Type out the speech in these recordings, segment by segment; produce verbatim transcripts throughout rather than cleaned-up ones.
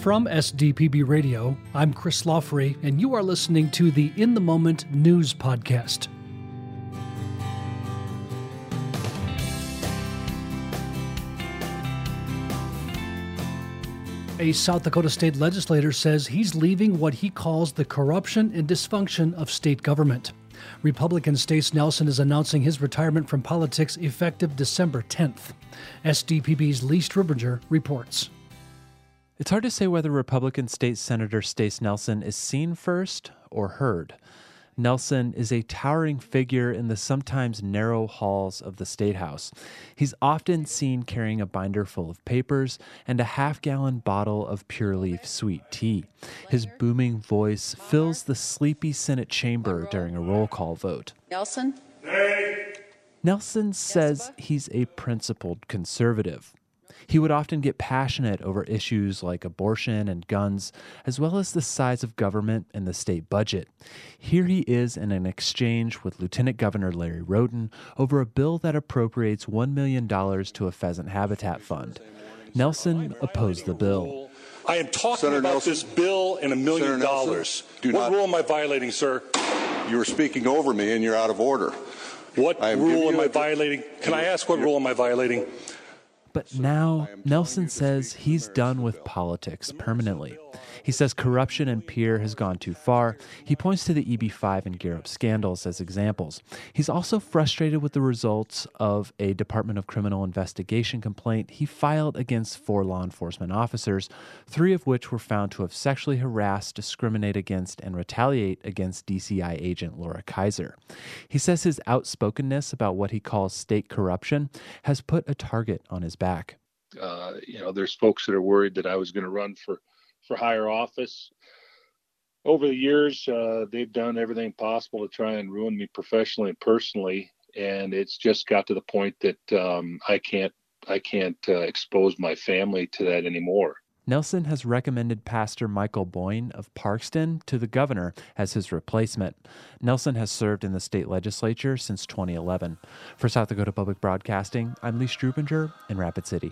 From S D P B Radio, I'm Chris Lawfrey, and you are listening to the In the Moment News Podcast. A South Dakota state legislator says he's leaving what he calls the corruption and dysfunction of state government. Republican Stace Nelson is announcing his retirement from politics effective December tenth. S D P B's Lee Strubinger reports. It's hard to say whether Republican State Senator Stace Nelson is seen first or heard. Nelson is a towering figure in the sometimes narrow halls of the State House. He's often seen carrying a binder full of papers and a half-gallon bottle of Pure Leaf sweet tea. His booming voice fills the sleepy Senate chamber during a roll call vote. Nelson? Nay. Nelson says he's a principled conservative. He would often get passionate over issues like abortion and guns, as well as the size of government and the state budget. Here he is in an exchange with Lieutenant Governor Larry Roden over a bill that appropriates one million dollars to a pheasant habitat fund. Nelson opposed the bill. I am talking Senator about Nelson, this bill and a million Senator Nelson, dollars. do What not- rule am I violating, sir? You are speaking over me and you're out of order. What I am giving rule am you I a- violating? Can I ask what rule am I violating? But now, Nelson says he's done with politics permanently. He says corruption in Pierre has gone too far. He points to the E B five and Gear Up scandals as examples. He's also frustrated with the results of a Department of Criminal Investigation complaint he filed against four law enforcement officers, three of which were found to have sexually harassed, discriminate against, and retaliate against D C I agent Laura Kaiser. He says his outspokenness about what he calls state corruption has put a target on his back. Uh, you know, there's folks that are worried that I was going to run for for higher office. Over the years, uh, they've done everything possible to try and ruin me professionally and personally, and it's just got to the point that um, I can't I can't uh, expose my family to that anymore. Nelson has recommended Pastor Michael Boyne of Parkston to the governor as his replacement. Nelson has served in the state legislature since twenty eleven. For South Dakota Public Broadcasting, I'm Lee Strubinger in Rapid City.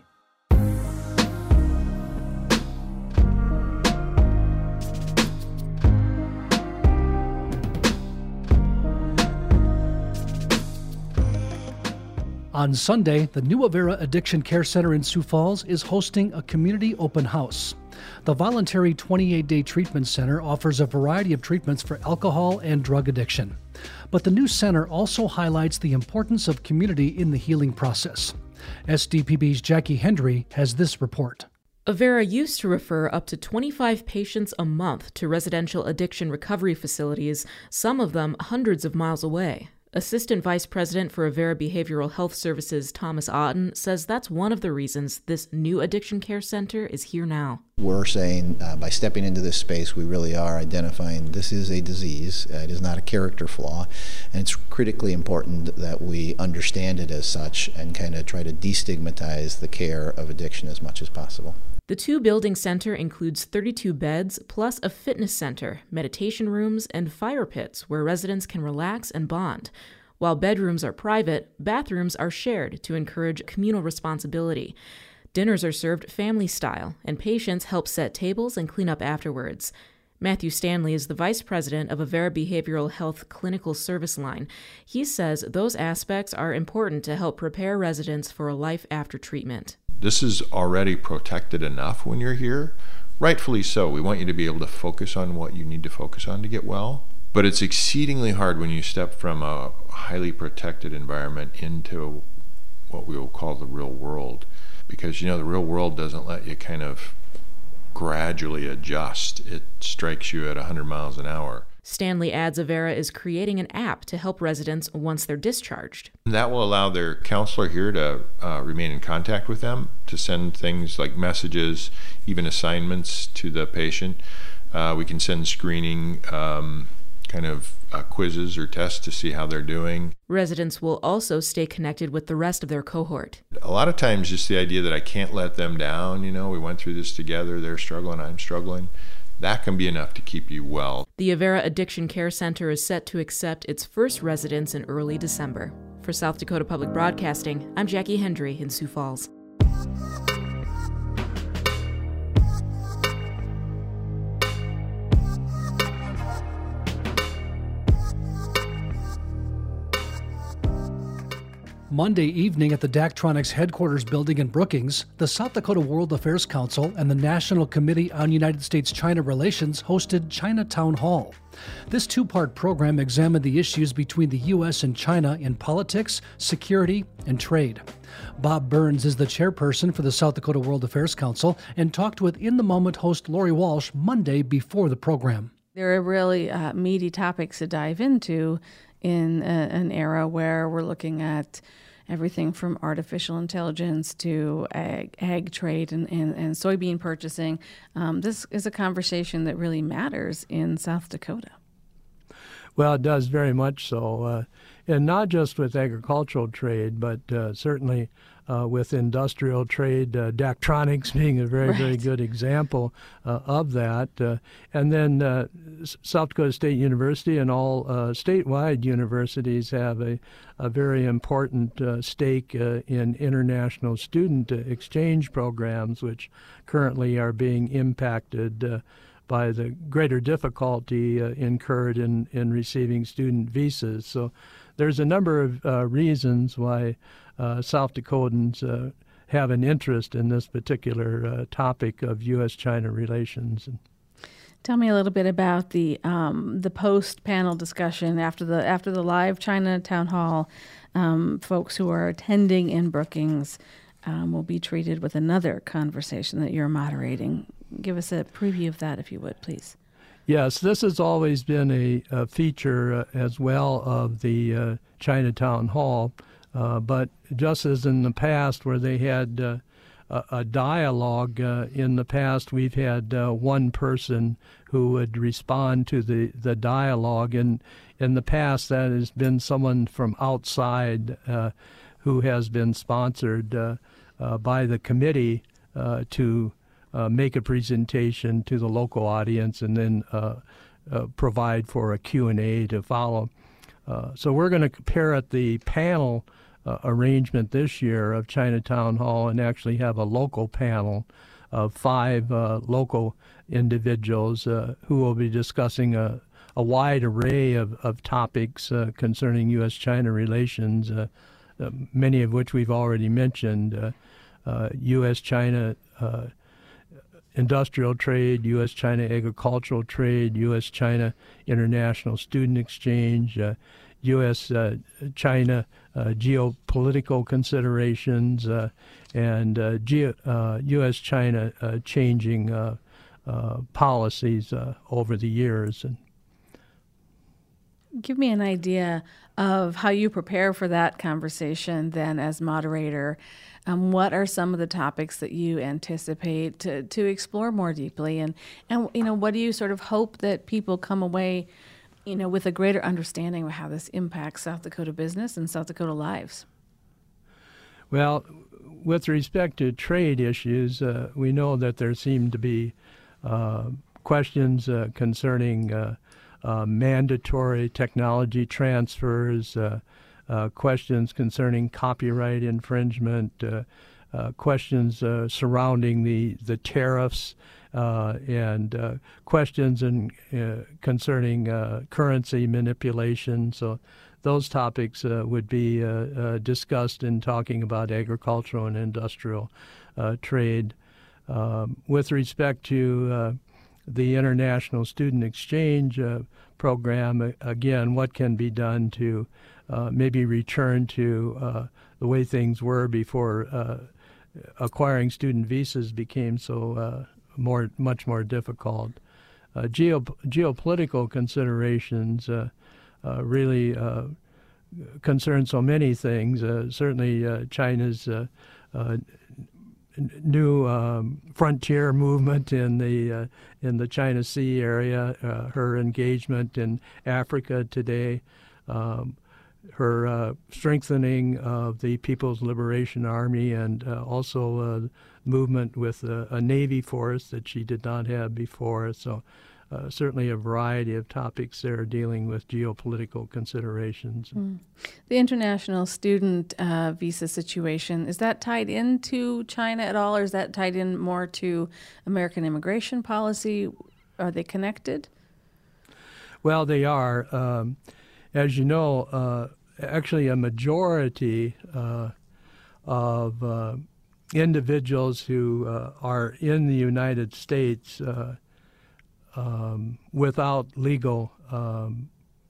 On Sunday, the New Avera Addiction Care Center in Sioux Falls is hosting a community open house. The voluntary twenty-eight day treatment center offers a variety of treatments for alcohol and drug addiction. But the new center also highlights the importance of community in the healing process. S D P B's Jackie Hendry has this report. Avera used to refer up to twenty-five patients a month to residential addiction recovery facilities, some of them hundreds of miles away. Assistant Vice President for Avera Behavioral Health Services, Thomas Otten, says that's one of the reasons this new addiction care center is here now. We're saying uh, by stepping into this space, we really are identifying this is a disease. Uh, it is not a character flaw, and it's critically important that we understand it as such and kind of try to destigmatize the care of addiction as much as possible. The two-building center includes thirty-two beds, plus a fitness center, meditation rooms, and fire pits where residents can relax and bond. While bedrooms are private, bathrooms are shared to encourage communal responsibility. Dinners are served family-style, and patients help set tables and clean up afterwards. Matthew Stanley is the vice president of Avera Behavioral Health Clinical Service Line. He says those aspects are important to help prepare residents for a life after treatment. This is already protected enough when you're here. Rightfully so. We want you to be able to focus on what you need to focus on to get well. But it's exceedingly hard when you step from a highly protected environment into what we will call the real world. Because, you know, the real world doesn't let you kind of gradually adjust. It strikes you at one hundred miles an hour. Stanley adds Avera is creating an app to help residents once they're discharged. That will allow their counselor here to uh, remain in contact with them, to send things like messages, even assignments to the patient. Uh, we can send screening um, kind of uh, quizzes or tests to see how they're doing. Residents will also stay connected with the rest of their cohort. A lot of times just the idea that I can't let them down, you know, we went through this together, they're struggling, I'm struggling. That can be enough to keep you well. The Avera Addiction Care Center is set to accept its first residents in early December. For South Dakota Public Broadcasting, I'm Jackie Hendry in Sioux Falls. Monday evening at the Daktronics headquarters building in Brookings, the South Dakota World Affairs Council and the National Committee on United States-China Relations hosted China Town Hall. This two-part program examined the issues between the U S and China in politics, security, and trade. Bob Burns is the chairperson for the South Dakota World Affairs Council and talked with In the Moment host Lori Walsh Monday before the program. There are really uh, meaty topics to dive into in a, an era where we're looking at everything from artificial intelligence to ag, ag trade and, and, and soybean purchasing. Um, this is a conversation that really matters in South Dakota. Well, it does very much so. Uh, and not just with agricultural trade, but uh, certainly uh, with industrial trade, uh, Daktronics being a very, right. very good example uh, of that. Uh, and then uh, South Dakota State University and all uh, statewide universities have a, a very important uh, stake uh, in international student exchange programs, which currently are being impacted uh, by the greater difficulty uh, incurred in, in receiving student visas. So there's a number of uh, reasons why uh, South Dakotans uh, have an interest in this particular uh, topic of U S China relations. Tell me a little bit about the um, the post-panel discussion after the after the live China Town Hall. Um, folks who are attending in Brookings um, will be treated with another conversation that you're moderating. Give us a preview of that, if you would, please. Yes, this has always been a, a feature uh, as well of the uh, China Town Hall, uh, but just as in the past where they had uh, a, a dialogue, uh, in the past we've had uh, one person who would respond to the, the dialogue, and in the past that has been someone from outside uh, who has been sponsored uh, uh, by the committee uh, to Uh, make a presentation to the local audience and then uh, uh, provide for a Q and A to follow. Uh, so we're going to parrot the panel uh, arrangement this year of China Town Hall and actually have a local panel of five uh, local individuals uh, who will be discussing a, a wide array of, of topics uh, concerning U S China relations, uh, uh, many of which we've already mentioned, uh, uh, U S China uh, industrial trade, U S China agricultural trade, U S China international student exchange, uh, U S China uh, geopolitical considerations, uh, and uh, geo, uh, U S China uh, changing uh, uh, policies uh, over the years. And give me an idea of how you prepare for that conversation then as moderator. Um, what are some of the topics that you anticipate to, to explore more deeply? And, and, you know, what do you sort of hope that people come away, you know, with a greater understanding of how this impacts South Dakota business and South Dakota lives? Well, with respect to trade issues, uh, we know that there seem to be uh, questions uh, concerning uh, uh, mandatory technology transfers, uh, Uh, questions concerning copyright infringement, uh, uh, questions uh, surrounding the, the tariffs, uh, and uh, questions in, uh, concerning uh, currency manipulation. So those topics uh, would be uh, uh, discussed in talking about agricultural and industrial uh, trade. Um, with respect to uh, the International Student Exchange uh, Program, again, what can be done to Uh, maybe return to uh, the way things were before uh, acquiring student visas became so uh, more, much more difficult. Uh, geo- geopolitical considerations uh, uh, really uh, concern so many things. Uh, certainly, uh, China's uh, uh, new um, frontier movement in the uh, in the China Sea area, uh, her engagement in Africa today. Um, her uh, strengthening of the People's Liberation Army, and uh, also uh, movement with uh, a Navy force that she did not have before. So uh, certainly a variety of topics there dealing with geopolitical considerations. Mm. The international student uh, visa situation, is that tied into China at all, or is that tied in more to American immigration policy? Are they connected? Well, they are. Um, As you know, uh, actually a majority uh, of uh, individuals who uh, are in the United States uh, um, without legal um,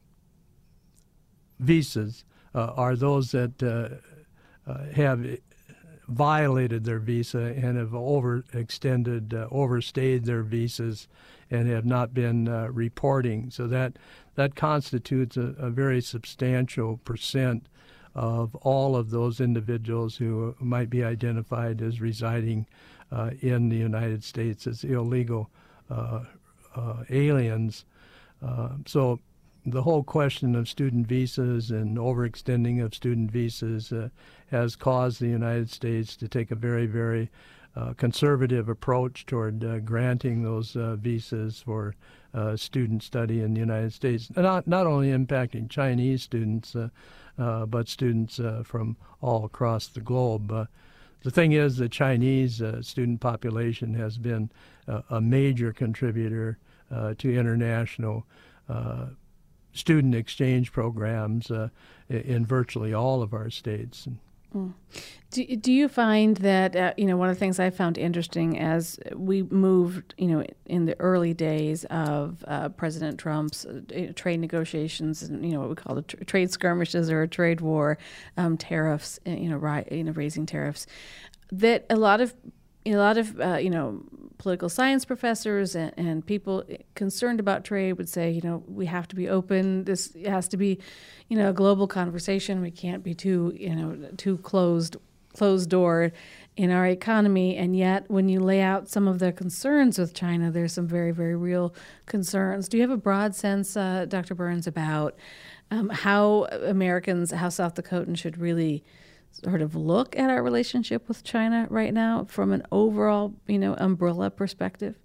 visas uh, are those that uh, uh, have violated their visa and have overextended, uh, overstayed their visas and have not been uh, reporting. So that that constitutes a, a very substantial percent of all of those individuals who might be identified as residing uh, in the United States as illegal uh, uh, aliens. Uh, so the whole question of student visas and overextending of student visas uh, has caused the United States to take a very, very uh, conservative approach toward uh, granting those uh, visas for uh, student study in the United States, not, not only impacting Chinese students, uh, uh, but students uh, from all across the globe. Uh, the thing is, the Chinese uh, student population has been uh, a major contributor uh, to international uh, student exchange programs uh, in virtually all of our states. Mm. Do, do you find that, uh, you know, one of the things I found interesting as we moved, you know, in the early days of uh, President Trump's uh, trade negotiations and, you know, what we call the tr- trade skirmishes or a trade war, um, tariffs, you know, ri- you know, raising tariffs, that a lot of a lot of, uh, you know, political science professors and, and people concerned about trade would say, you know, we have to be open. This has to be, you know, a global conversation. We can't be too, you know, too closed, closed door in our economy. And yet, when you lay out some of the concerns with China, there's some very, very real concerns. Do you have a broad sense, uh, Doctor Burns, about um, how Americans, how South Dakotans should really sort of look at our relationship with China right now from an overall, you know, umbrella perspective?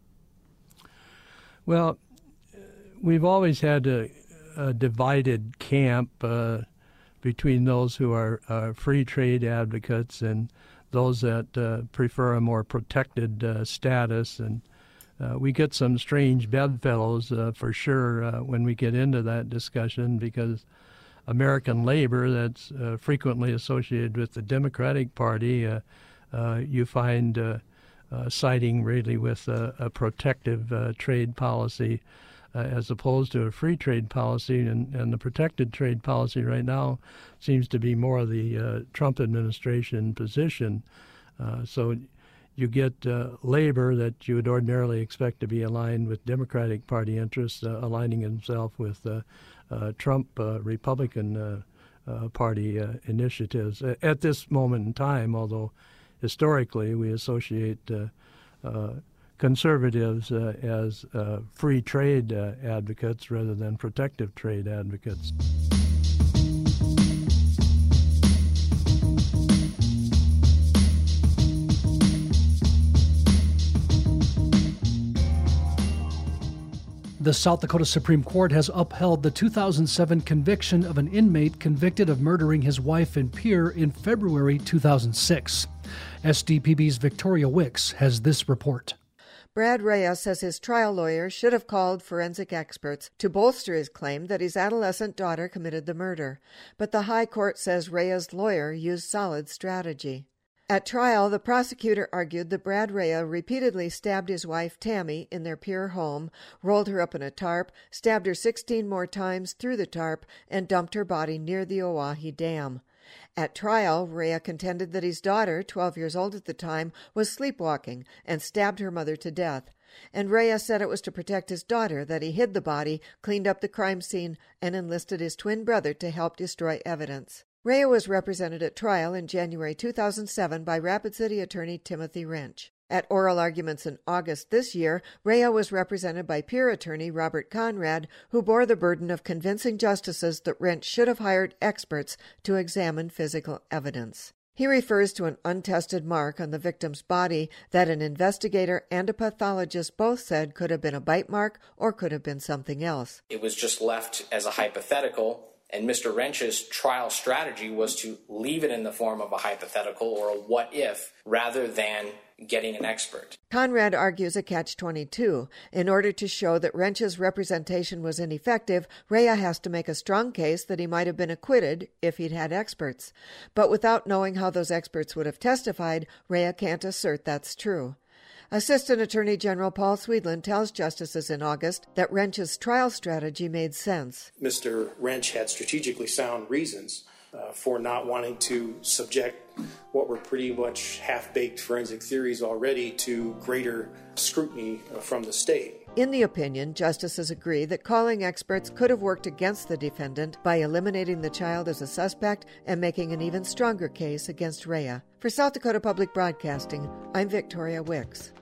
Well, we've always had a, a divided camp uh, between those who are uh, free trade advocates and those that uh, prefer a more protected uh, status. And uh, we get some strange bedfellows uh, for sure uh, when we get into that discussion, because American labor that's uh, frequently associated with the Democratic Party, uh, uh, you find uh, uh, siding really with uh, a protective uh, trade policy uh, as opposed to a free trade policy. And, and the protected trade policy right now seems to be more of the uh, Trump administration position. Uh, so you get uh, labor that you would ordinarily expect to be aligned with Democratic Party interests, uh, aligning himself with uh, Uh, Trump uh, Republican uh, uh, Party uh, initiatives at this moment in time, although historically we associate uh, uh, conservatives uh, as uh, free trade uh, advocates rather than protective trade advocates. The South Dakota Supreme Court has upheld the two thousand seven conviction of an inmate convicted of murdering his wife and peer in February two thousand six. S D P B's Victoria Wicks has this report. Brad Reyes says his trial lawyer should have called forensic experts to bolster his claim that his adolescent daughter committed the murder. But the High Court says Reyes' lawyer used solid strategy. At trial, the prosecutor argued that Brad Reyes repeatedly stabbed his wife, Tammy, in their Pierre home, rolled her up in a tarp, stabbed her sixteen more times through the tarp, and dumped her body near the Oahe Dam. At trial, Reyes contended that his daughter, twelve years old at the time, was sleepwalking and stabbed her mother to death. And Reyes said it was to protect his daughter that he hid the body, cleaned up the crime scene, and enlisted his twin brother to help destroy evidence. Reyes was represented at trial in January two thousand seven by Rapid City attorney Timothy Wrench. At oral arguments in August this year, Reyes was represented by peer attorney Robert Conrad, who bore the burden of convincing justices that Wrench should have hired experts to examine physical evidence. He refers to an untested mark on the victim's body that an investigator and a pathologist both said could have been a bite mark or could have been something else. It was just left as a hypothetical, And Mister Wrench's trial strategy was to leave it in the form of a hypothetical or a what if rather than getting an expert. Conrad argues a catch twenty-two. In order to show that Wrench's representation was ineffective, Rea has to make a strong case that he might have been acquitted if he'd had experts. But without knowing how those experts would have testified, Rea can't assert that's true. Assistant Attorney General Paul Swedlund tells justices in August that Wrench's trial strategy made sense. Mister Wrench had strategically sound reasons uh, for not wanting to subject what were pretty much half-baked forensic theories already to greater scrutiny uh, from the state. In the opinion, justices agree that calling experts could have worked against the defendant by eliminating the child as a suspect and making an even stronger case against Rea. For South Dakota Public Broadcasting, I'm Victoria Wicks.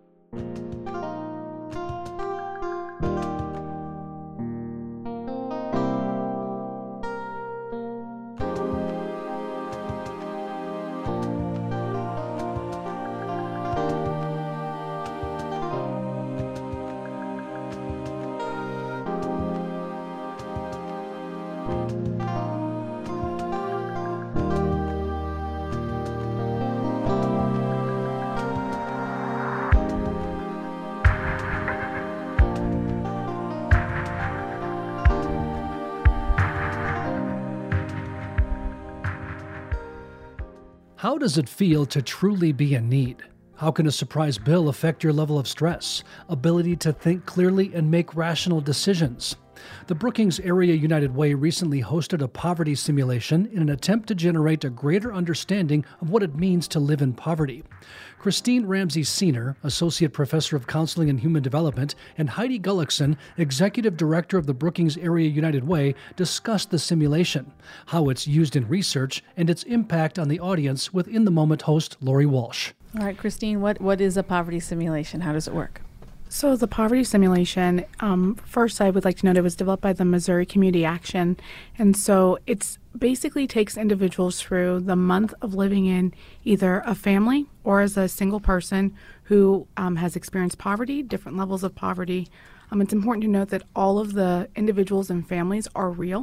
How does it feel to truly be in need? How can a surprise bill affect your level of stress, ability to think clearly and make rational decisions? The Brookings Area United Way recently hosted a poverty simulation in an attempt to generate a greater understanding of what it means to live in poverty. Christine Ramsey Senior, Associate Professor of Counseling and Human Development, and Heidi Gullickson, Executive Director of the Brookings Area United Way, discussed the simulation, how it's used in research, and its impact on the audience with In the Moment host Lori Walsh. All right, Christine, what, what is a poverty simulation? How does it work? So the poverty simulation, um, first I would like to note it was developed by the Missouri Community Action. And so it's basically takes individuals through the month of living in either a family or as a single person who um, has experienced poverty, different levels of poverty. Um, it's important to note that all of the individuals and families are real.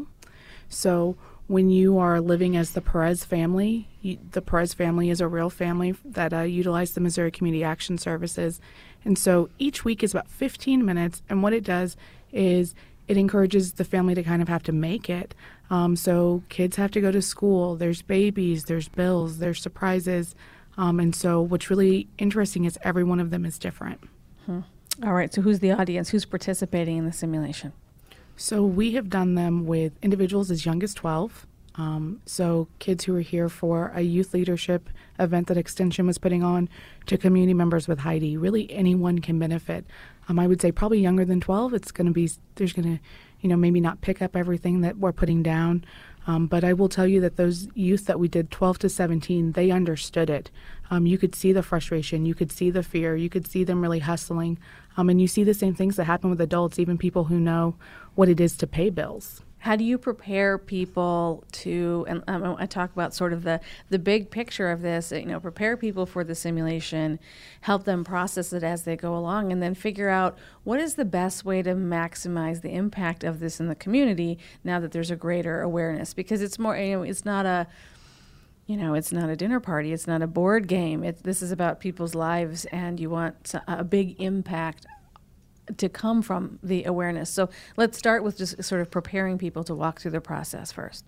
So when you are living as the Perez family, you, the Perez family is a real family that uh, utilize the Missouri Community Action Services. And so each week is about fifteen minutes, and what it does is it encourages the family to kind of have to make it. Um, so kids have to go to school, there's babies, there's bills, there's surprises. Um, and so what's really interesting is every one of them is different. Hmm. All right, so who's the audience? Who's participating in the simulation? So we have done them with individuals as young as twelve. Um, so kids who are here for a youth leadership event that Extension was putting on, to community members with Heidi. Really anyone can benefit. Um, I would say probably younger than twelve. It's going to be, there's going to, you know, maybe not pick up everything that we're putting down. Um, but I will tell you that those youth that we did twelve to seventeen, they understood it. Um, you could see the frustration, you could see the fear, you could see them really hustling. Um, and you see the same things that happen with adults, even people who know what it is to pay bills. How do you prepare people to, and um, I talk about sort of the, the big picture of this, you know, prepare people for the simulation, help them process it as they go along, and then figure out what is the best way to maximize the impact of this in the community now that there's a greater awareness? Because it's more, you know, it's not a, you know, it's not a dinner party, it's not a board game. It, this is about people's lives, and you want a big impact to come from the awareness. So let's start with just sort of preparing people to walk through the process first.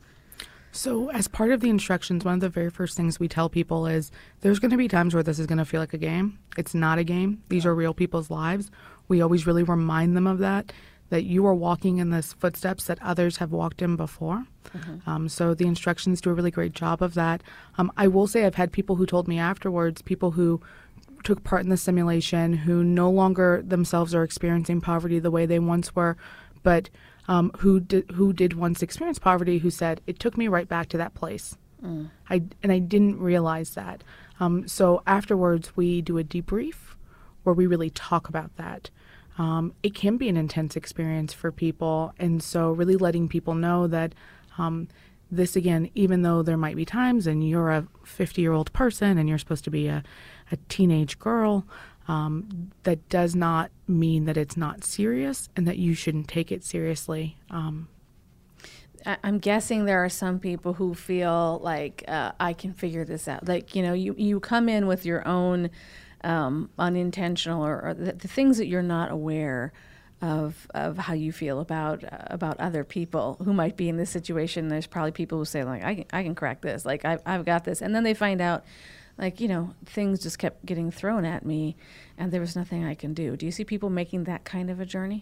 So as part of the instructions, one of the very first things we tell people is there's going to be times where this is going to feel like a game. It's not a game. These are real people's lives. We always really remind them of that, that you are walking in the footsteps that others have walked in before. Mm-hmm. Um, so the instructions do a really great job of that. Um, I will say I've had people who told me afterwards, people who took part in the simulation who no longer themselves are experiencing poverty the way they once were, but um, who did, who did once experience poverty, who said, it took me right back to that place. Mm. I, and I didn't realize that. Um, so afterwards, we do a debrief where we really talk about that. Um, it can be an intense experience for people, and so really letting people know that um, this, again, even though there might be times and you're a fifty-year-old person and you're supposed to be a, a teenage girl, um, that does not mean that it's not serious and that you shouldn't take it seriously. Um, I, I'm guessing there are some people who feel like uh, I can figure this out. Like, you know, you, you come in with your own um, unintentional or, or the, the things that you're not aware of of how you feel about uh, about other people who might be in this situation. There's probably people who say, like, I can, I can crack this. Like, I've, I've got this. And then they find out, like, you know, things just kept getting thrown at me and there was nothing I can do. Do you see people making that kind of a journey?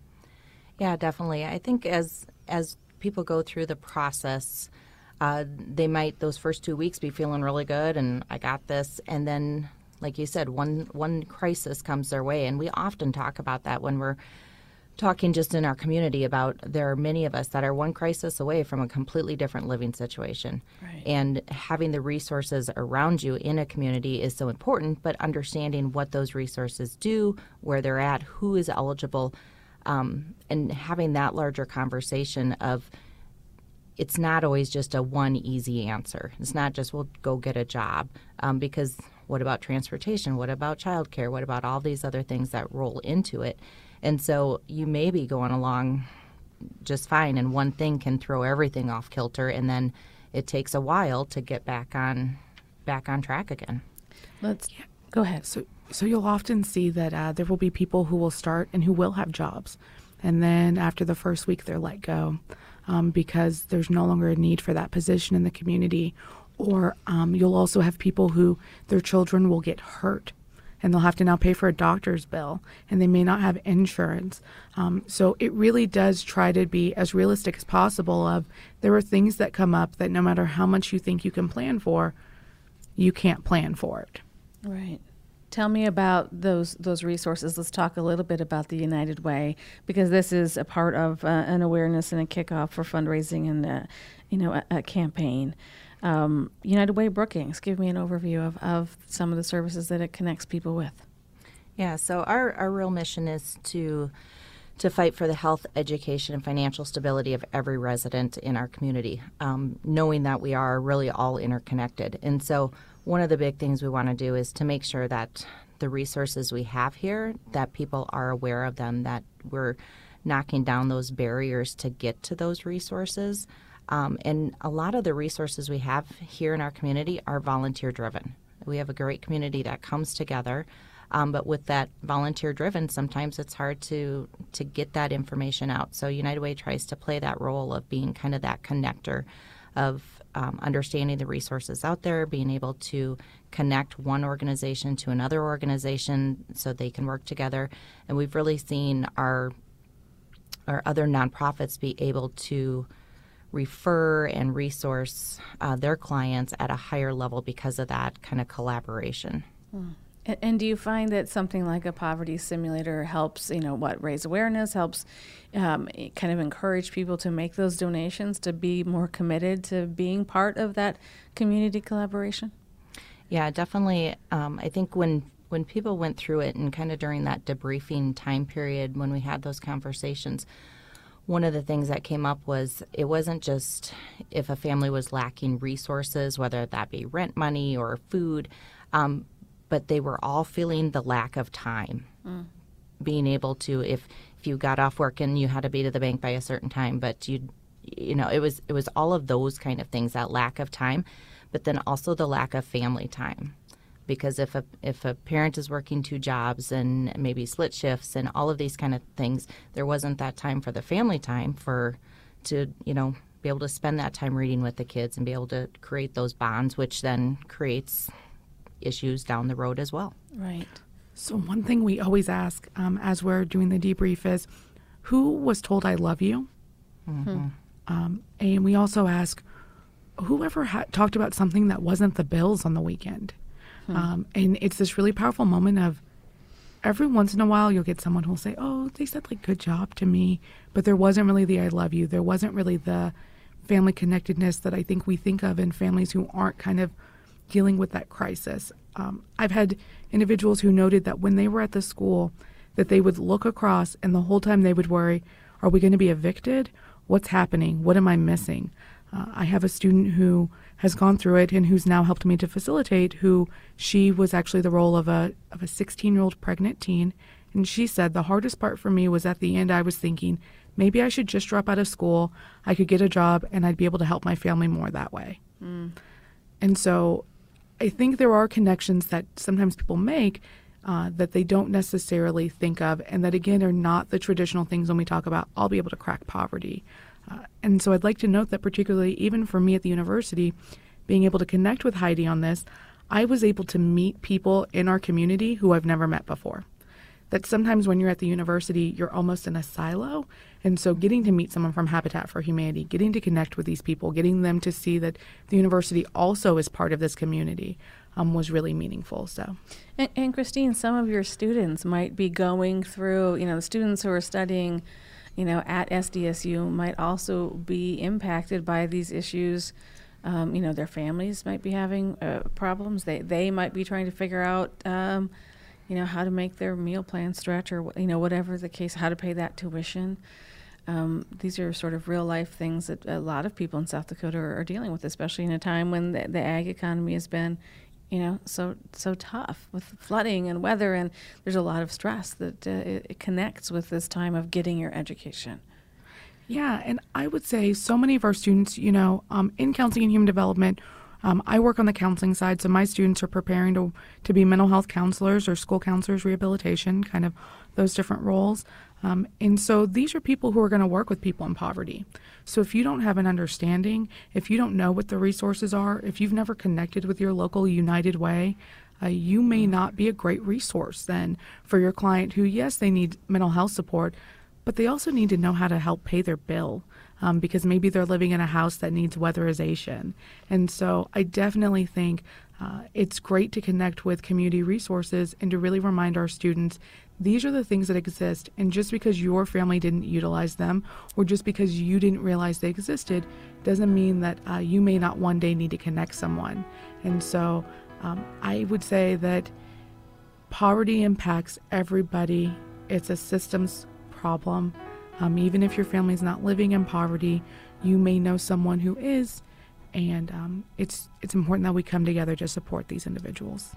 Yeah, definitely. I think as as people go through the process, uh, they might, those first two weeks, be feeling really good and I got this. And then, like you said, one one crisis comes their way. And we often talk about that when we're talking just in our community about there are many of us that are one crisis away from a completely different living situation. Right. And having the resources around you in a community is so important, but understanding what those resources do, where they're at, who is eligible, um, and having that larger conversation of it's not always just a one easy answer. It's not just, well, go get a job, um, because what about transportation? What about childcare? What about all these other things that roll into it? And so you may be going along just fine, and one thing can throw everything off kilter, and then it takes a while to get back on back on track again. Let's yeah, go ahead. So, so you'll often see that uh, there will be people who will start and who will have jobs, and then after the first week they're let go um, because there's no longer a need for that position in the community. Or um, you'll also have people who their children will get hurt and they'll have to now pay for a doctor's bill and they may not have insurance. Um, so it really does try to be as realistic as possible of there are things that come up that no matter how much you think you can plan for, you can't plan for it. Right. Tell me about those those resources. Let's talk a little bit about the United Way, because this is a part of uh, an awareness and a kickoff for fundraising and uh, you know a, a campaign. Um, United Way Brookings, give me an overview of, of some of the services that it connects people with. Yeah, so our, our real mission is to to fight for the health, education, and financial stability of every resident in our community, um, knowing that we are really all interconnected. And so one of the big things we want to do is to make sure that the resources we have here, that people are aware of them, that we're knocking down those barriers to get to those resources. Um, and a lot of the resources we have here in our community are volunteer-driven. We have a great community that comes together, um, but with that volunteer-driven, sometimes it's hard to to get that information out. So United Way tries to play that role of being kind of that connector, of um, understanding the resources out there, being able to connect one organization to another organization so they can work together. And we've really seen our our other nonprofits be able to refer and resource uh, their clients at a higher level because of that kind of collaboration. Hmm. And, and do you find that something like a poverty simulator helps, you know, what, raise awareness, helps um, kind of encourage people to make those donations, to be more committed to being part of that community collaboration? Yeah, definitely. Um, I think when when people went through it and kind of during that debriefing time period when we had those conversations, one of the things that came up was it wasn't just if a family was lacking resources, whether that be rent money or food, um, but they were all feeling the lack of time. Mm. Being able to, if if you got off work and you had to be to the bank by a certain time, but you, you know, it was it was all of those kind of things, that lack of time, but then also the lack of family time. Because if a if a parent is working two jobs and maybe split shifts and all of these kind of things, there wasn't that time for the family time for to, you know, be able to spend that time reading with the kids and be able to create those bonds, which then creates issues down the road as well. Right. So one thing we always ask um, as we're doing the debrief is, who was told I love you? Mm-hmm. Um, and we also ask, whoever ha- talked about something that wasn't the bills on the weekend? Um, and it's this really powerful moment of every once in a while you'll get someone who'll say, oh, they said like good job to me, but there wasn't really the I love you. There wasn't really the family connectedness that I think we think of in families who aren't kind of dealing with that crisis. Um, I've had individuals who noted that when they were at the school that they would look across and the whole time they would worry, are we going to be evicted? What's happening? What am I missing? Uh, I have a student who has gone through it and who's now helped me to facilitate, who she was actually the role of a of a sixteen-year-old pregnant teen. And she said, the hardest part for me was at the end I was thinking, maybe I should just drop out of school. I could get a job and I'd be able to help my family more that way. Mm. And so I think there are connections that sometimes people make uh, that they don't necessarily think of, and that, again, are not the traditional things when we talk about, I'll be able to crack poverty. Uh, and so I'd like to note that particularly even for me at the university, being able to connect with Heidi on this, I was able to meet people in our community who I've never met before. That sometimes when you're at the university, you're almost in a silo. And so getting to meet someone from Habitat for Humanity, getting to connect with these people, getting them to see that the university also is part of this community um, was really meaningful. So, and, and Christine, some of your students might be going through, you know, the students who are studying, you know, at S D S U might also be impacted by these issues. Um, you know, their families might be having uh, problems. They they might be trying to figure out, um, you know, how to make their meal plan stretch, or, you know, whatever the case, how to pay that tuition. Um, these are sort of real life things that a lot of people in South Dakota are, are dealing with, especially in a time when the, the ag economy has been, you know, so so tough with flooding and weather, and there's a lot of stress that uh, it, it connects with this time of getting your education. Yeah, and I would say so many of our students, you know, um, in counseling and human development, um, I work on the counseling side, so my students are preparing to to be mental health counselors or school counselors, rehabilitation, kind of those different roles. Um, and so these are people who are going to work with people in poverty. So if you don't have an understanding, if you don't know what the resources are, if you've never connected with your local United Way, uh, you may not be a great resource then for your client who, yes, they need mental health support, but they also need to know how to help pay their bill um, because maybe they're living in a house that needs weatherization. And so I definitely think uh, it's great to connect with community resources and to really remind our students these are the things that exist, and just because your family didn't utilize them or just because you didn't realize they existed doesn't mean that uh, you may not one day need to connect someone. And so um, I would say that poverty impacts everybody. It's a systems problem. Um, even if your family's not living in poverty, you may know someone who is, and um, it's it's important that we come together to support these individuals.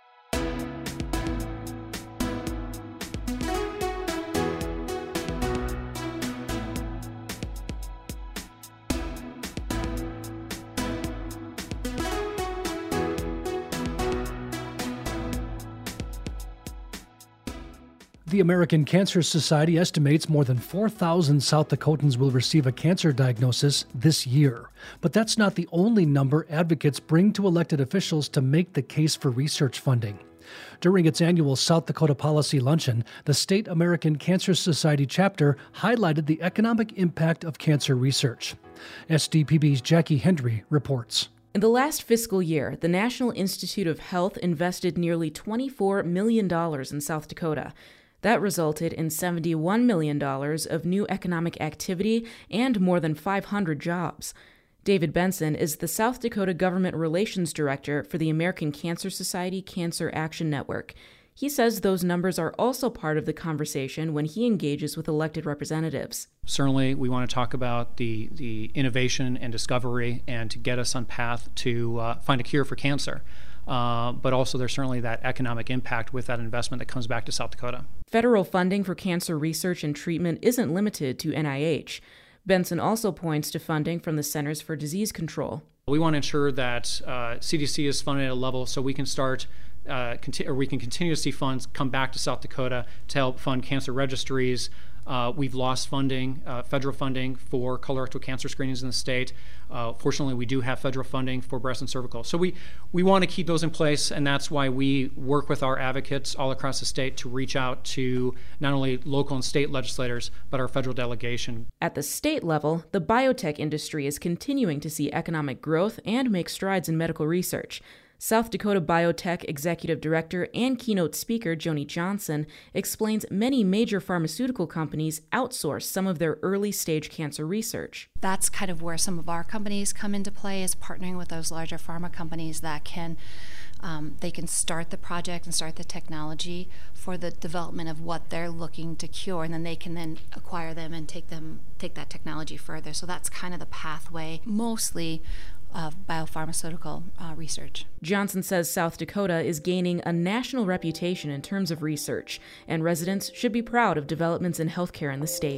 The American Cancer Society estimates more than four thousand South Dakotans will receive a cancer diagnosis this year. But that's not the only number advocates bring to elected officials to make the case for research funding. During its annual South Dakota Policy Luncheon, the State American Cancer Society chapter highlighted the economic impact of cancer research. S D P B's Jackie Hendry reports. In the last fiscal year, the National Institute of Health invested nearly twenty-four million dollars in South Dakota. That resulted in seventy-one million dollars of new economic activity and more than five hundred jobs. David Benson is the South Dakota Government Relations Director for the American Cancer Society Cancer Action Network. He says those numbers are also part of the conversation when he engages with elected representatives. Certainly, we want to talk about the, the innovation and discovery and to get us on path to uh, find a cure for cancer. Uh, but also there's certainly that economic impact with that investment that comes back to South Dakota. Federal funding for cancer research and treatment isn't limited to N I H. Benson also points to funding from the Centers for Disease Control. We want to ensure that uh, C D C is funded at a level so we can start uh, conti- or we can continue to see funds come back to South Dakota to help fund cancer registries. Uh, we've lost funding, uh, federal funding for colorectal cancer screenings in the state. Uh, fortunately, we do have federal funding for breast and cervical. So we, we want to keep those in place, and that's why we work with our advocates all across the state to reach out to not only local and state legislators, but our federal delegation. At the state level, the biotech industry is continuing to see economic growth and make strides in medical research. South Dakota Biotech Executive Director and keynote speaker Joni Johnson explains many major pharmaceutical companies outsource some of their early-stage cancer research. That's kind of where some of our companies come into play, is partnering with those larger pharma companies that can um, they can start the project and start the technology for the development of what they're looking to cure, and then they can then acquire them and take them take that technology further. So that's kind of the pathway, mostly of biopharmaceutical uh, research. Johnson says South Dakota is gaining a national reputation in terms of research, and residents should be proud of developments in healthcare in the state.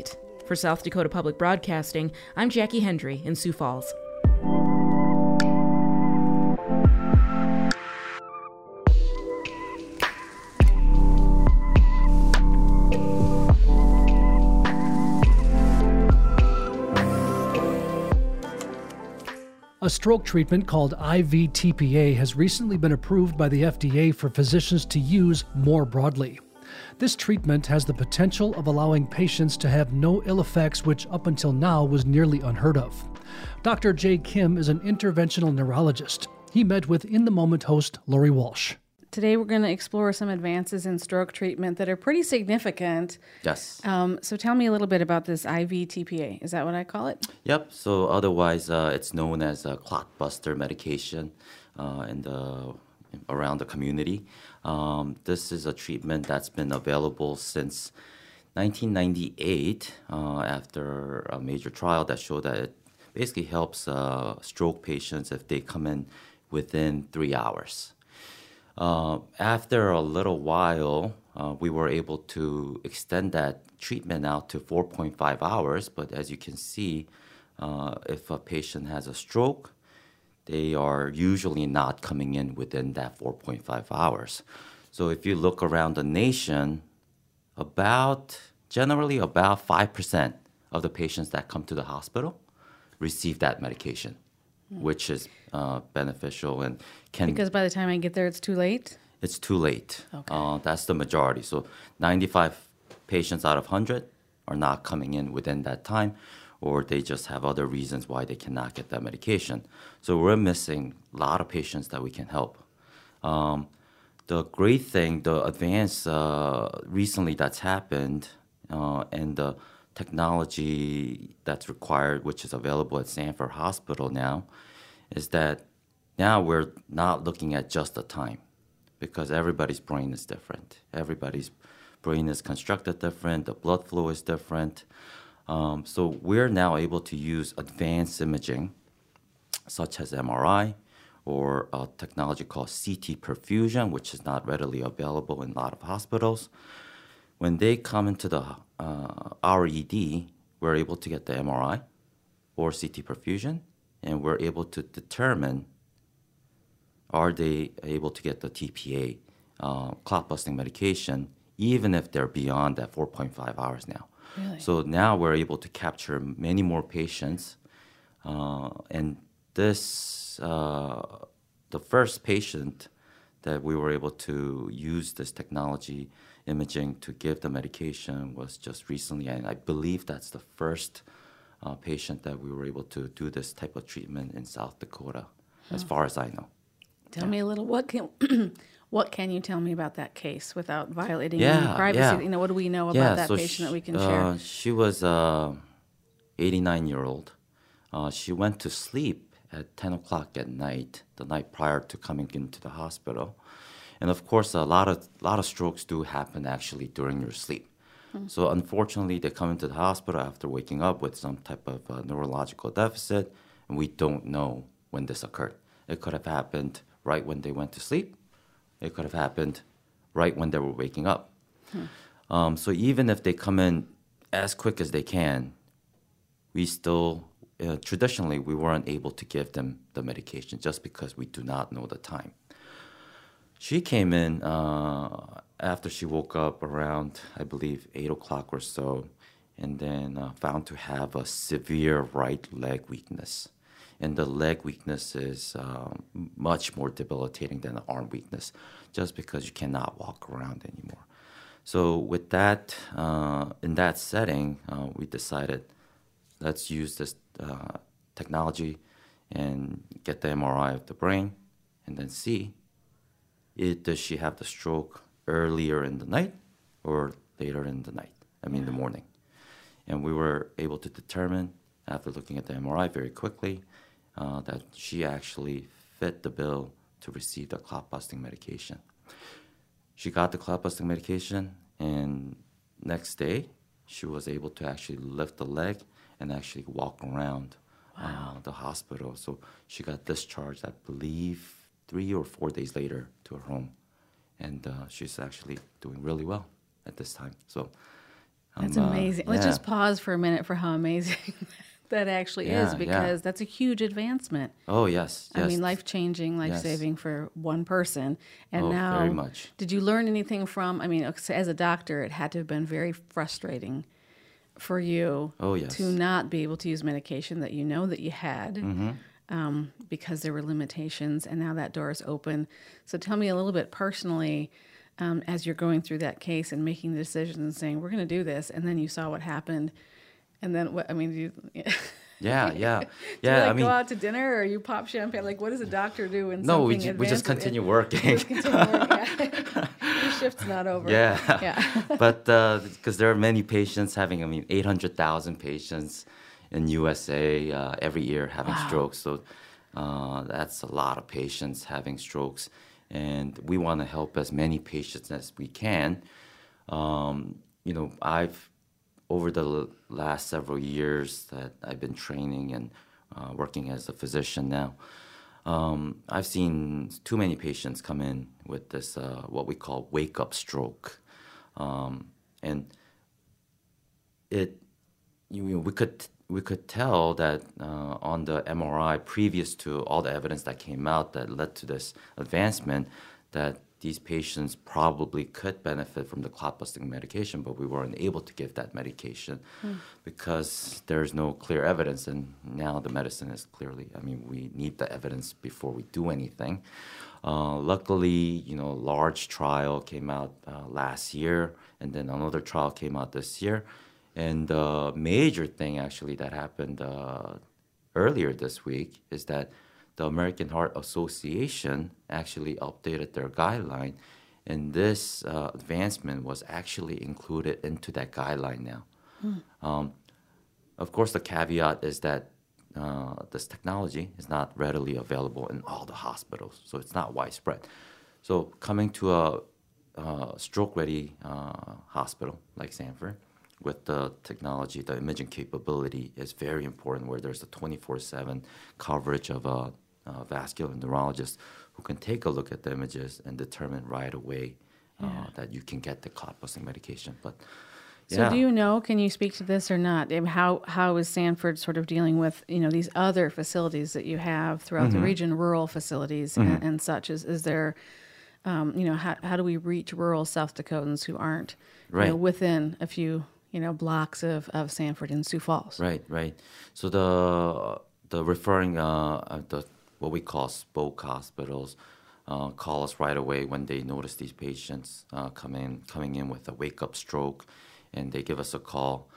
For South Dakota Public Broadcasting, I'm Jackie Hendry in Sioux Falls. A stroke treatment called I V T P A has recently been approved by the F D A for physicians to use more broadly. This treatment has the potential of allowing patients to have no ill effects, which up until now was nearly unheard of. Doctor Jay Kim is an interventional neurologist. He met with In the Moment host Lori Walsh. Today we're going to explore some advances in stroke treatment that are pretty significant. Yes. Um, so tell me a little bit about this I V T P A. Is that what I call it? Yep. So otherwise, uh, it's known as a clot buster medication uh, in the around the community. Um, this is a treatment that's been available since nineteen ninety-eight uh, after a major trial that showed that it basically helps uh, stroke patients if they come in within three hours. Uh, after a little while, uh, we were able to extend that treatment out to four point five hours. But as you can see, uh, if a patient has a stroke, they are usually not coming in within that four point five hours. So if you look around the nation, about generally about five percent of the patients that come to the hospital receive that medication, mm. which is uh, beneficial and can... Because by the time I get there, it's too late? It's too late. Okay. Uh, that's the majority. So ninety-five patients out of one hundred are not coming in within that time, or they just have other reasons why they cannot get that medication. So we're missing a lot of patients that we can help. Um, the great thing, the advance uh, recently that's happened, uh, and the technology that's required, which is available at Sanford Hospital now, is that now we're not looking at just the time, because everybody's brain is different. Everybody's brain is constructed different. The blood flow is different. Um, so we're now able to use advanced imaging, such as M R I, or a technology called C T perfusion, which is not readily available in a lot of hospitals. When they come into the uh, our E D, we're able to get the M R I or C T perfusion, and we're able to determine, are they able to get the T P A, uh, clot-busting medication, even if they're beyond that four point five hours now. Really? So now we're able to capture many more patients, uh, and this, uh, the first patient that we were able to use this technology imaging to give the medication was just recently, and I believe that's the first uh, patient that we were able to do this type of treatment in South Dakota, as Oh. far as I know. Tell Yeah. me a little, what can what can you tell me about that case without violating Yeah, any privacy? yeah. You know, what do we know about Yeah, that so patient she, that we can uh, share? She was a eighty-nine-year-old. Uh, she went to sleep at ten o'clock at night, the night prior to coming into the hospital. And of course, a lot of lot of strokes do happen actually during your sleep. Hmm. So unfortunately, they come into the hospital after waking up with some type of uh, neurological deficit, and we don't know when this occurred. It could have happened right when they went to sleep. It could have happened right when they were waking up. Hmm. Um, so even if they come in as quick as they can, we still, uh, traditionally, we weren't able to give them the medication just because we do not know the time. She came in uh, after she woke up around, I believe, eight o'clock or so, and then uh, found to have a severe right leg weakness. And the leg weakness is um, much more debilitating than the arm weakness, just because you cannot walk around anymore. So with that, uh, in that setting, uh, we decided, let's use this uh, technology and get the M R I of the brain, and then see, it, does she have the stroke earlier in the night or later in the night, I mean the morning. And we were able to determine, after looking at the M R I very quickly, uh, that she actually fit the bill to receive the clot-busting medication. She got the clot-busting medication, and next day, she was able to actually lift the leg and actually walk around wow. uh, the hospital. So she got discharged, I believe, three or four days later to her home. And uh, she's actually doing really well at this time. So That's um, amazing. Uh, Let's yeah. just pause for a minute for how amazing that actually Yeah, is, because yeah. that's a huge advancement. Oh, yes, I yes. mean, life-changing, life-saving for one person. And Oh, now, very much. did you learn anything from, I mean, as a doctor, it had to have been very frustrating for you Oh, yes. to not be able to use medication that you know that you had Mhm. um, because there were limitations, and now that door is open. So tell me a little bit personally, um, as you're going through that case and making the decisions and saying, we're going to do this, and then you saw what happened, and then what, I mean, do you... Yeah, yeah, do yeah. you like I mean, go out to dinner, or you pop champagne? Like, what does a doctor do when no, we, something ju- we just advances? continue working. Just continue working. Yeah. Your shift's not over. Yeah, Yeah. but because there are many patients having, I mean, eight hundred thousand patients in U S A uh, every year having Wow. strokes. So uh, that's a lot of patients having strokes, and we want to help as many patients as we can. Um, you know, I've over the l- last several years that I've been training and uh, working as a physician now, um, I've seen too many patients come in with this uh, what we call wake-up stroke, um, and it you know, we could we could tell that uh, on the M R I previous to all the evidence that came out that led to this advancement, that these patients probably could benefit from the clot-busting medication, but we weren't able to give that medication Mm. because there's no clear evidence. And now the medicine is clearly, I mean, we need the evidence before we do anything. Uh, luckily, you know, a large trial came out uh, last year, and then another trial came out this year. And the major thing actually that happened uh, earlier this week is that the American Heart Association actually updated their guideline, and this uh, advancement was actually included into that guideline now. Hmm. Um, of course, the caveat is that uh, this technology is not readily available in all the hospitals, so it's not widespread. So coming to a, a stroke-ready uh, hospital like Sanford, with the technology, the imaging capability is very important, where there's a twenty-four seven coverage of a, a vascular neurologist who can take a look at the images and determine right away uh, Yeah. that you can get the clot-busting medication. But So yeah. do you know, can you speak to this or not? I mean, How how is Sanford sort of dealing with, you know, these other facilities that you have throughout the Mhm. region, rural facilities Mhm. and, and such? Is is there, um, you know, how how do we reach rural South Dakotans who aren't, you know, Right. within a few, you know, blocks of, of Sanford and Sioux Falls? Right, right. So the the referring uh, uh, the what we call spoke hospitals uh, call us right away when they notice these patients uh, come in coming in with a wake up stroke, and they give us a call.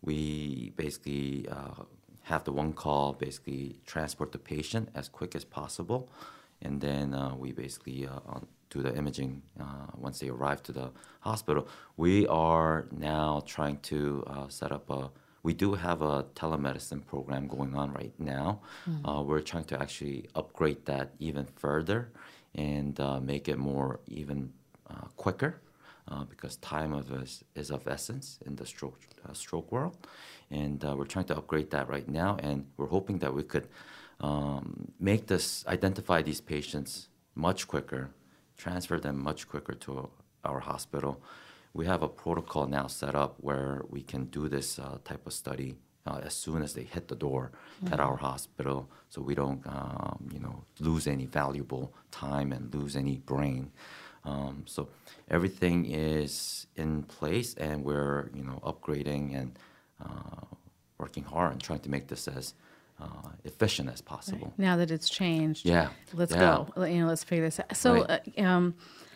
We basically uh, have the one call, basically transport the patient as quick as possible, and then uh, we basically uh, on- do the imaging uh, once they arrive to the hospital. We are now trying to uh, set up a. We do have a telemedicine program going on right now. Mhm. Uh, we're trying to actually upgrade that even further and uh, make it more even uh, quicker. Uh, because time of is, is of essence in the stroke uh, stroke world, and uh, we're trying to upgrade that right now, and we're hoping that we could um, make this identify these patients much quicker, transfer them much quicker to our hospital. We have a protocol now set up where we can do this uh, type of study uh, as soon as they hit the door at Mhm. our hospital, so we don't um, you know lose any valuable time and lose any brain. Um, so everything is in place, and we're you know upgrading and uh, working hard and trying to make this as uh, efficient as possible. Now that it's changed, Yeah, let's yeah. go. You know, let's figure this out. So, Right. uh, um,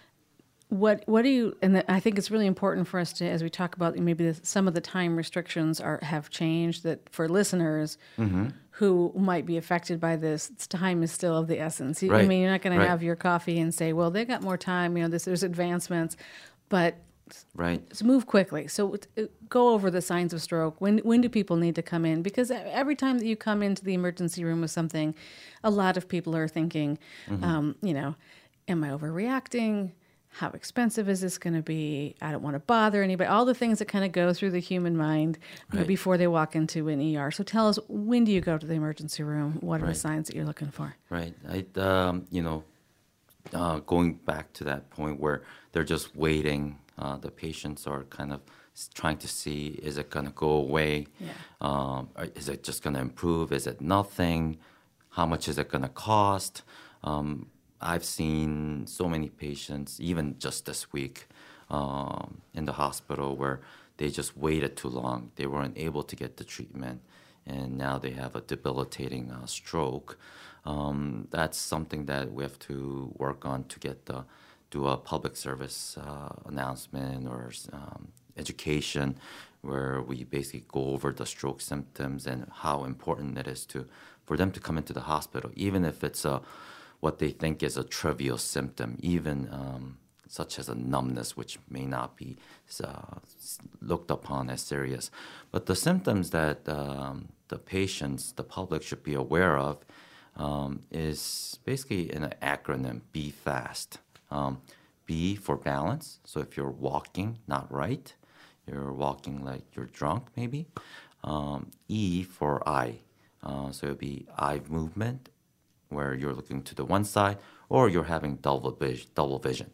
what what do you? And the, I think it's really important for us to, as we talk about maybe the, some of the time restrictions are have changed. That for listeners Mhm. who might be affected by this, it's time is still of the essence. You- I Right, mean, you're not going right. to have your coffee and say, "Well, they got more time." You know, this, there's advancements, but Right. so move quickly. So uh, go over the signs of stroke. When when do people need to come in? Because every time that you come into the emergency room with something, a lot of people are thinking, Mhm. um, you know, am I overreacting? How expensive is this going to be? I don't want to bother anybody. All the things that kind of go through the human mind you know, Right. before they walk into an E R. So tell us, when do you go to the emergency room? What are the Right. signs that you're looking for? Right. I, um, you know, uh, going back to that point where they're just waiting Uh, the patients are kind of trying to see, is it going to go away? Yeah. Um, is it just going to improve? Is it nothing? How much is it going to cost? Um, I've seen so many patients, even just this week, um, in the hospital where they just waited too long. They weren't able to get the treatment, and now they have a debilitating uh, stroke. Um, that's something that we have to work on to get the do a public service uh, announcement or um, education where we basically go over the stroke symptoms and how important it is to for them to come into the hospital, even if it's a what they think is a trivial symptom, even um, such as a numbness, which may not be uh, looked upon as serious. But the symptoms that um, the patients, the public should be aware of um, is basically in an acronym, B FAST. Um, B for balance. So if you're walking not right, you're walking like you're drunk maybe. Um, E for eye. Uh, so it'll be eye movement, where you're looking to the one side, or you're having double vision. Double vision.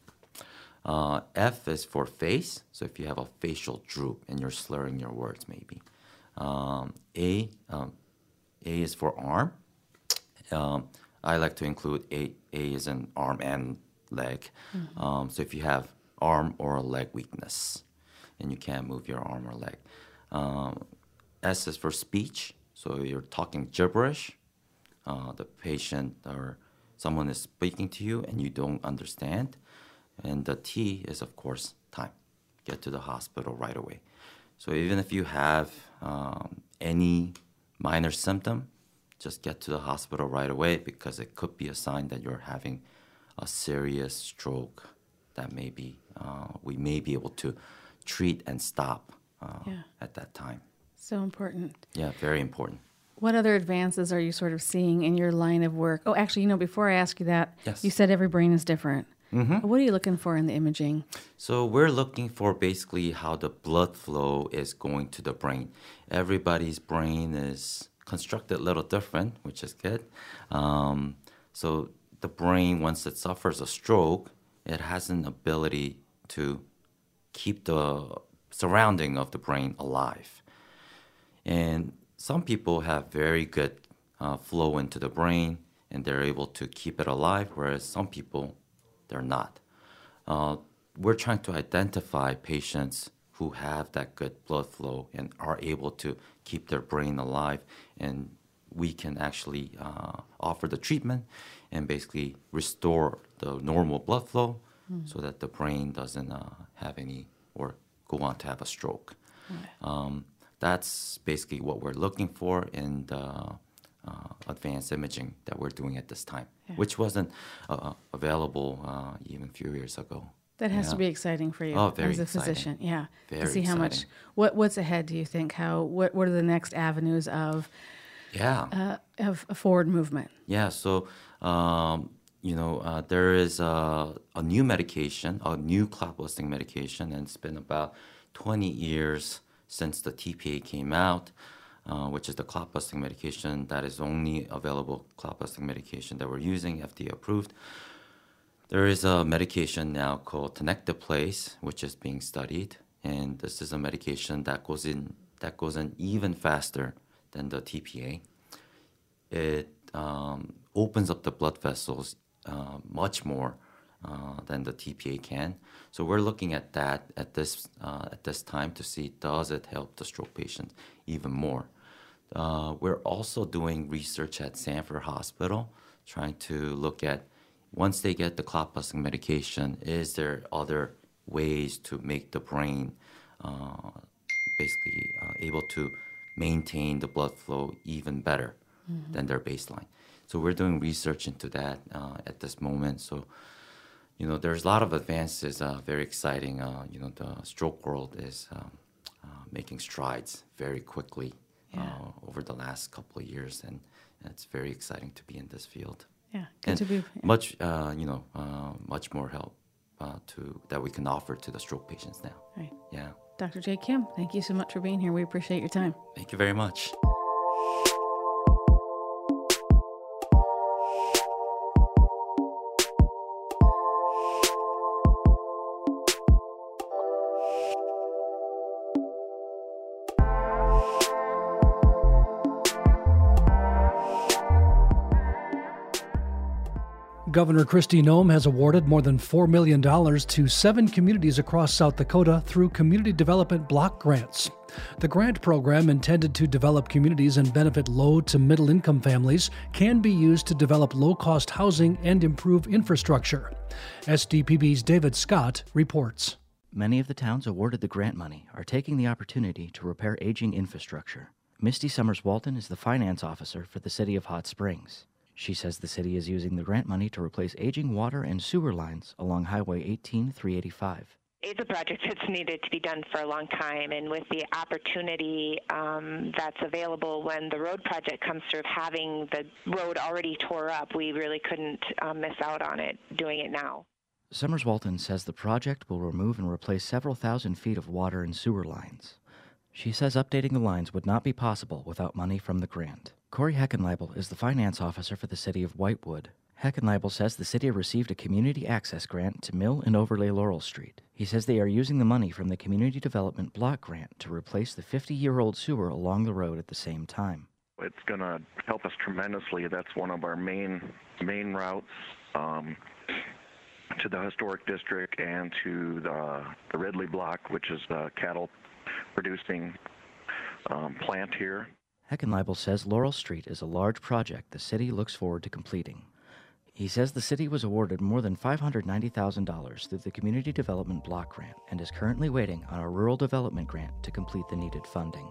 Uh, F is for face. So if you have a facial droop and you're slurring your words maybe. Um, A, um, A is for arm. Um, I like to include A. A is an arm and leg. Mm-hmm. Um, so if you have arm or leg weakness and you can't move your arm or leg. Um, S is for speech. So you're talking gibberish. Uh, the patient or someone is speaking to you and you don't understand. And the T is, of course, time. Get to the hospital right away. So even if you have um, any minor symptom, just get to the hospital right away because it could be a sign that you're having a serious stroke that maybe uh, we may be able to treat and stop uh, yeah. at that time. So important. Yeah, very important. What other advances are you sort of seeing in your line of work? Oh, actually, you know, before I ask you that, yes. you said every brain is different. Mm-hmm. What are you looking for in the imaging? So we're looking for basically how the blood flow is going to the brain. Everybody's brain is constructed a little different, which is good. Um, so the brain, once it suffers a stroke, it has an ability to keep the surrounding of the brain alive. And some people have very good uh, flow into the brain, and they're able to keep it alive, whereas some people, they're not. Uh, we're trying to identify patients who have that good blood flow and are able to keep their brain alive, and we can actually uh, offer the treatment and basically restore the normal blood flow mm. so that the brain doesn't uh, have any or go on to have a stroke. Okay. Um, that's basically what we're looking for in the uh, advanced imaging that we're doing at this time, yeah. which wasn't uh, available uh, even a few years ago. That has yeah. to be exciting for you oh, very as a exciting. physician, yeah. Very to see how exciting. much what what's ahead. Do you think? How what what are the next avenues of yeah uh, of a forward movement? Yeah. So um, you know uh, there is a, a new medication, a new clot busting medication, and it's been about twenty years since the T P A came out, uh, which is the clot busting medication that is only available clot busting medication that we're using, F D A approved. There is a medication now called tenecteplase, which is being studied, and this is a medication that goes in that goes in even faster than the T P A. It um, opens up the blood vessels uh, much more uh, than the T P A can. So we're looking at that at this uh, at this time to see does it help the stroke patient even more. Uh, we're also doing research at Sanford Hospital, trying to look at once they get the clot busting medication, is there other ways to make the brain uh, basically uh, able to maintain the blood flow even better mm-hmm. than their baseline? So we're doing research into that uh, at this moment. So, you know, there's a lot of advances, uh, very exciting. Uh, you know, the stroke world is um, uh, making strides very quickly yeah. uh, over the last couple of years, and it's very exciting to be in this field. Yeah, good and to be. Yeah. Much, uh, you know, uh, much more help uh, to that we can offer to the stroke patients now. Right. Yeah. Doctor Jay Kim, thank you so much for being here. We appreciate your time. Thank you very much. Governor Kristi Noem has awarded more than four million dollars to seven communities across South Dakota through Community Development Block Grants. The grant program, intended to develop communities and benefit low to middle income families, can be used to develop low-cost housing and improve infrastructure. S D P B's David Scott reports. Many of the towns awarded the grant money are taking the opportunity to repair aging infrastructure. Misty Summers Walton is the finance officer for the City of Hot Springs. She says the city is using the grant money to replace aging water and sewer lines along Highway eighteen three eighty-five. It's a project that's needed to be done for a long time, and with the opportunity um, that's available when the road project comes through, having the road already tore up, we really couldn't um, miss out on it doing it now. Summers Walton says the project will remove and replace several thousand feet of water and sewer lines. She says updating the lines would not be possible without money from the grant. Corey Heckenleibel is the finance officer for the city of Whitewood. Heckenleibel says the city received a community access grant to mill and overlay Laurel Street. He says they are using the money from the Community Development Block Grant to replace the fifty-year-old sewer along the road at the same time. It's going to help us tremendously. That's one of our main main routes um, to the historic district and to the, the Ridley Block, which is the cattle producing um, plant here. Heckenleibel says Laurel Street is a large project the city looks forward to completing. He says the city was awarded more than five hundred ninety thousand dollars through the Community Development Block Grant and is currently waiting on a rural development grant to complete the needed funding.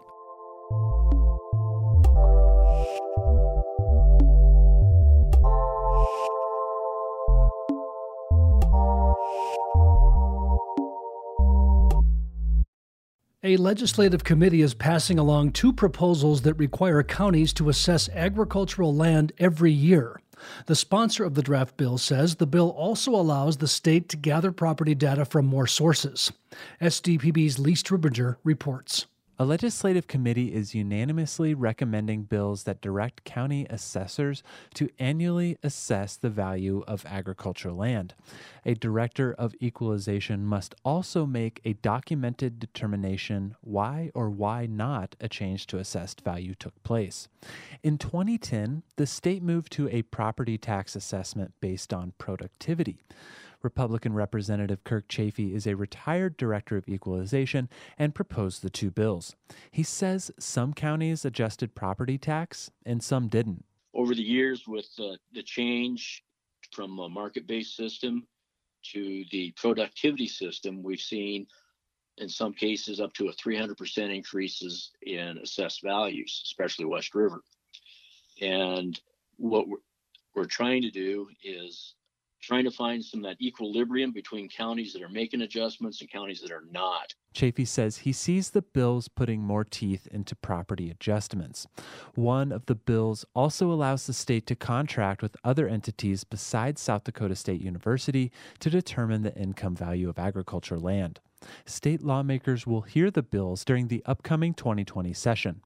A legislative committee is passing along two proposals that require counties to assess agricultural land every year. The sponsor of the draft bill says the bill also allows the state to gather property data from more sources. S D P B's Lee Strubinger reports. A legislative committee is unanimously recommending bills that direct county assessors to annually assess the value of agricultural land. A director of equalization must also make a documented determination why or why not a change to assessed value took place. In twenty ten, the state moved to a property tax assessment based on productivity. Republican Representative Kirk Chafee is a retired director of equalization and proposed the two bills. He says some counties adjusted property tax and some didn't. Over the years, with uh, the change from a market-based system to the productivity system, we've seen in some cases up to a three hundred percent increases in assessed values, especially West River. And what we're, we're trying to do is trying to find some of that equilibrium between counties that are making adjustments and counties that are not. Chafee says he sees the bills putting more teeth into property adjustments. One of the bills also allows the state to contract with other entities besides South Dakota State University to determine the income value of agricultural land. State lawmakers will hear the bills during the upcoming twenty twenty session.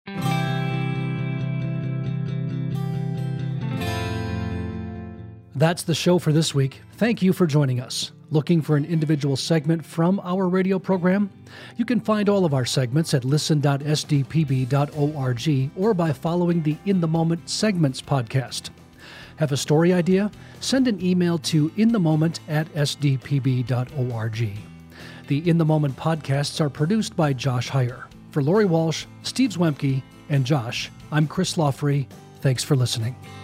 That's the show for this week. Thank you for joining us. Looking for an individual segment from our radio program? You can find all of our segments at listen dot s d p b dot org or by following the In the Moment Segments podcast. Have a story idea? Send an email to inthemoment at s d p b dot org. The In the Moment podcasts are produced by Josh Heyer. For Lori Walsh, Steve Zwemke, and Josh, I'm Chris Lawfree. Thanks for listening.